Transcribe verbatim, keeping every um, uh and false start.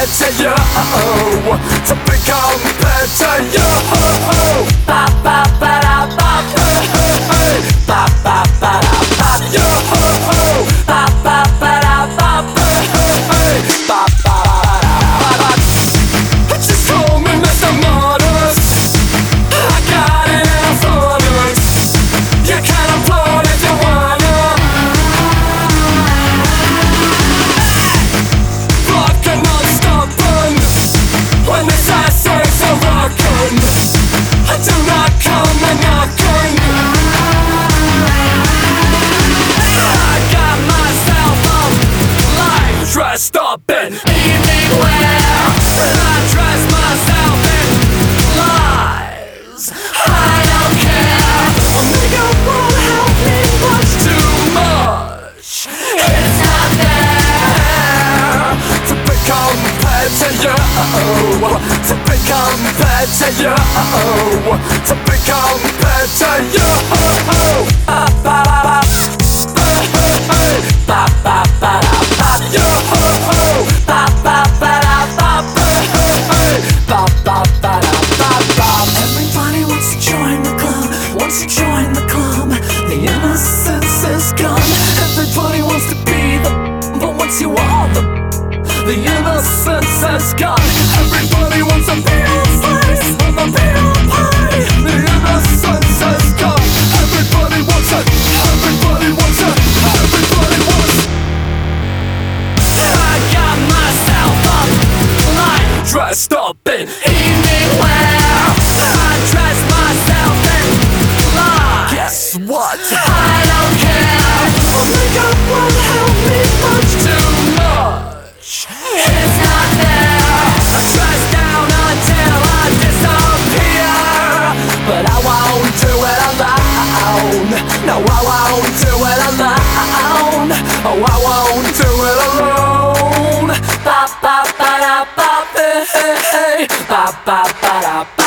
compared to you, to be compared to you. Ba ba ba da ba, hey, ba ba ba da ba, yo. Ba ba ba da ba, hey, ba ba ba da ba. Just call me Mister Modest. I got it in affordance. You can applaud if you wanna. Rockin' not stoppin' when this ass is a rockin'. I do not come a knockin'. I got myself up like dressed up in evening wear. I dress myself in lies. I don't care. Makeup won't help me much. Too much. It's not there to be compared to you. To be compared to you. To be compared to you. Ba ba ba. Ba ba ba da ba. Yo. Ba ba ba da ba. Ba ba ba da ba ba. Everybody wants to join the club. Wants to join the club. The innocence is gone. Everybody wants to be the, but once you are the, the innocence is gone. Everybody wants a big old slice of a big old pie. The innocence is gone. Everybody wants it. Everybody wants it. Everybody wants. I got myself up like dressed up in evening wear. I dress myself in lies. Guess what? I don't care. Makeup won't help me much. Too much. It's not there. I dress down until I disappear, but I won't do it alone. No, I won't do it alone. Oh, I won't do it alone. Ba ba ba da ba, hey, hey, ba ba ba da ba.